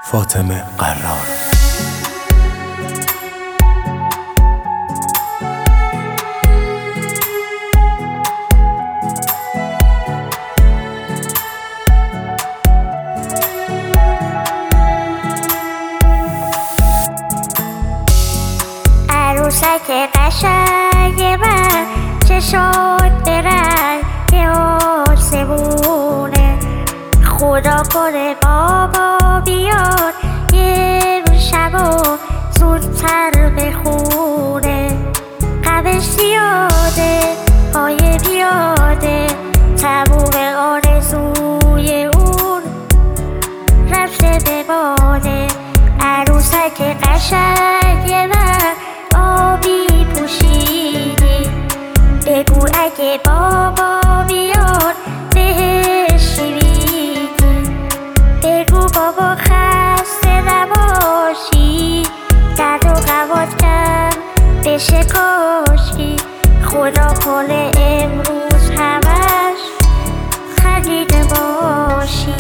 فاطمه قرار. عروسک قشنگ من چشات برنگ آسمونه، خدا کنه بابا بیاد یه شبا زودتر بخونه. غمش زیاده های بیاده، تموم آرزوی اون رفته به باده. عروسک قشنگ من آبی پوشیدی، بگو اگه بابا بیاد بهش میدی، بگو بابا خسته نباشی، درد و غمات کم بشه کاشی، خدا کنه امروز همش خندیده باشی.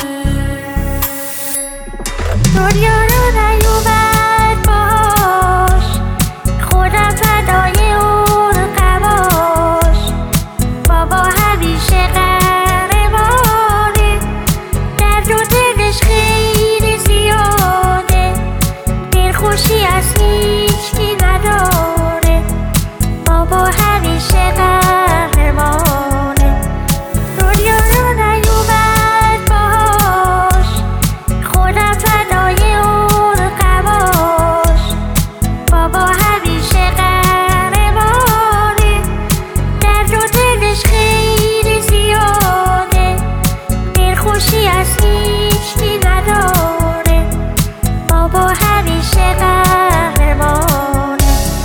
دنیا رو نیومد باش، خودم فدای اون غماش، بابا همیشه قهرمانه، درد و دلش خیلی زیاده، دلخوشی از هیچکی نداره، بابا همیشه قهرمانه. دنیا رو نیومد باش، خودم فدای اون غماش، بابا همیشه قهرمانه، درد و دلش خیلی زیاده، دلخوشی از هیچکی نداره، بابا همیشه قهرمانه.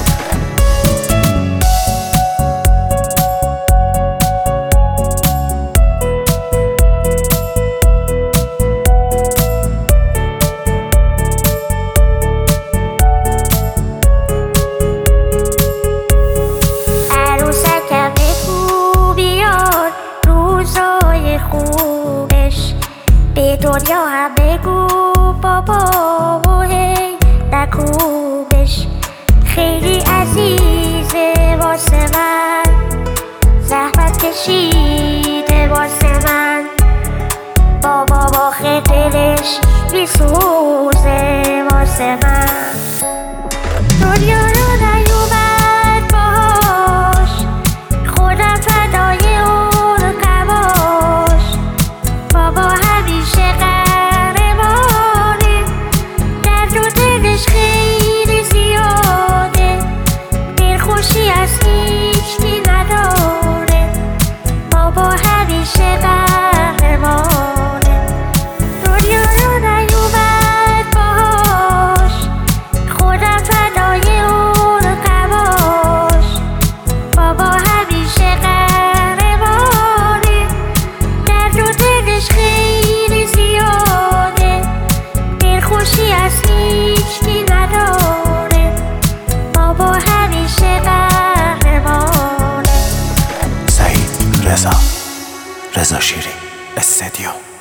عروسکم بگو بیاد روزای خوبش، به دنیا هم بگو بابا و هی نکوبش، خیلی عزیزه واسه من، زحمت کشیده واسه من، بابا آخه دلش میسوزه واسه من. دنیا رو نیومد باش، خودم فدای اون غماش، بابا همیشه قهرمانه، درد و دلش خیلی زیاده، دلخوشی از هیچکی نداره، بابا همیشه قهرمانه. دنیا رو نیومد باش، خودم فدای اون غماش، بابا همیشه قهرمانه، درد و دلش خیلی زیاده، دلخوشی از هیچکی نداره، بابا همیشه قهرمانه. سعید رضا شیری استدیو.